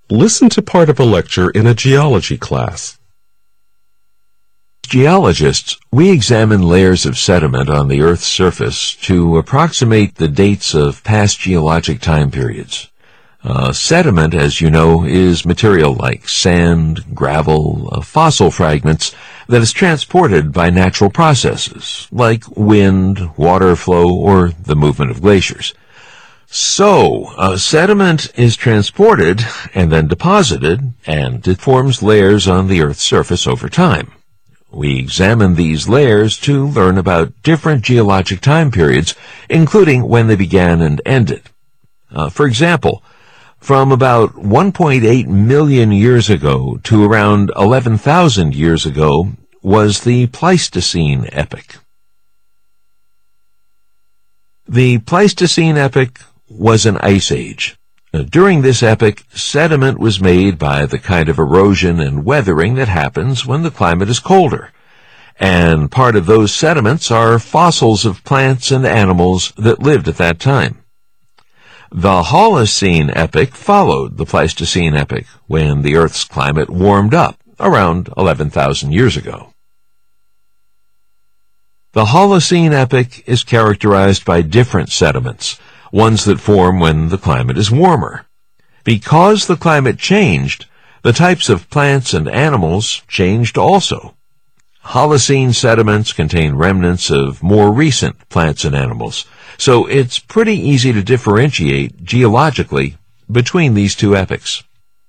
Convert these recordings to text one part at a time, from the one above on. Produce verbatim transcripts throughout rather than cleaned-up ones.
Listen to part of a lecture in a geology class. Geologists, we examine layers of sediment on the Earth's surface to approximate the dates of past geologic time periods. Uh, sediment, as you know, is material like sand, gravel, uh, fossil fragments that is transported by natural processes, like wind, water flow, or the movement of glaciers. So, uh, sediment is transported and then deposited, and it forms layers on the Earth's surface over time. We examine these layers to learn about different geologic time periods, including when they began and ended. Uh, for example, from about one point eight million years ago to around eleven thousand years ago was the Pleistocene epoch. The Pleistocene epoch was an ice age. During this epoch, sediment was made by the kind of erosion and weathering that happens when the climate is colder. And part of those sediments are fossils of plants and animals that lived at that time. The Holocene epoch followed the Pleistocene epoch, when the Earth's climate warmed up around eleven thousand years ago. The Holocene epoch is characterized by different sediments, ones that form when the climate is warmer. Because the climate changed, the types of plants and animals changed also. Holocene sediments contain remnants of more recent plants and animals, so it's pretty easy to differentiate geologically between these two epochs.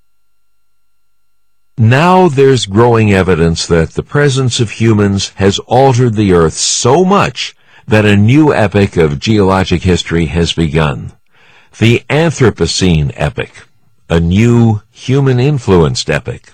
Now there's growing evidence that the presence of humans has altered the Earth so much that a new epoch of geologic history has begun, the Anthropocene epoch, a new human-influenced epoch.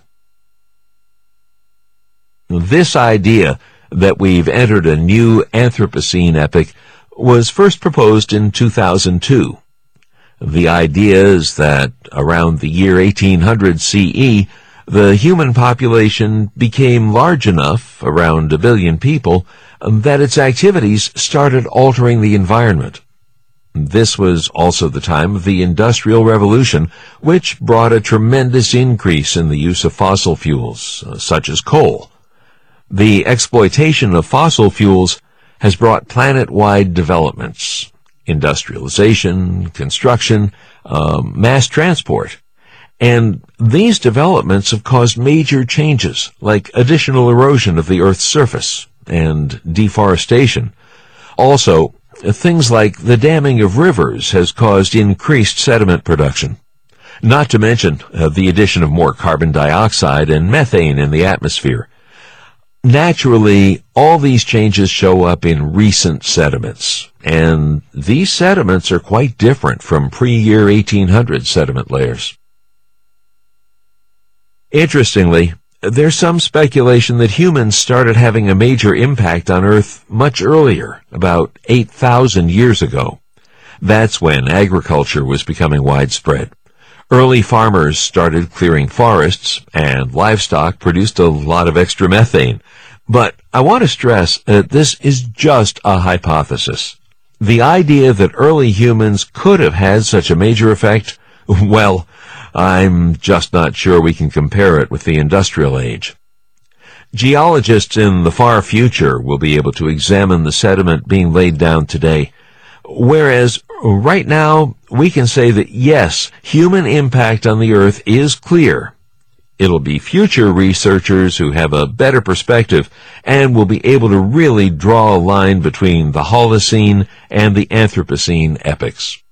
This idea that we've entered a new Anthropocene epoch was first proposed in two thousand two. The idea is that around the year eighteen hundred C E, the human population became large enough, around a billion people, that its activities started altering the environment. This was also the time of the Industrial Revolution, which brought a tremendous increase in the use of fossil fuels, uh, such as coal. The exploitation of fossil fuels has brought planet-wide developments, industrialization, construction, uh, mass transport. And these developments have caused major changes, like additional erosion of the Earth's surface and deforestation. Also, things like the damming of rivers has caused increased sediment production. Not to mention uh, the addition of more carbon dioxide and methane in the atmosphere. Naturally, all these changes show up in recent sediments, and these sediments are quite different from pre-year eighteen hundred sediment layers. Interestingly, there's some speculation that humans started having a major impact on Earth much earlier, about eight thousand years ago. That's when agriculture was becoming widespread. Early farmers started clearing forests, and livestock produced a lot of extra methane. But I want to stress that this is just a hypothesis. The idea that early humans could have had such a major effect, well, I'm just not sure we can compare it with the industrial age. Geologists in the far future will be able to examine the sediment being laid down today, whereas right now we can say that yes, human impact on the Earth is clear. It'll be future researchers who have a better perspective and will be able to really draw a line between the Holocene and the Anthropocene epochs.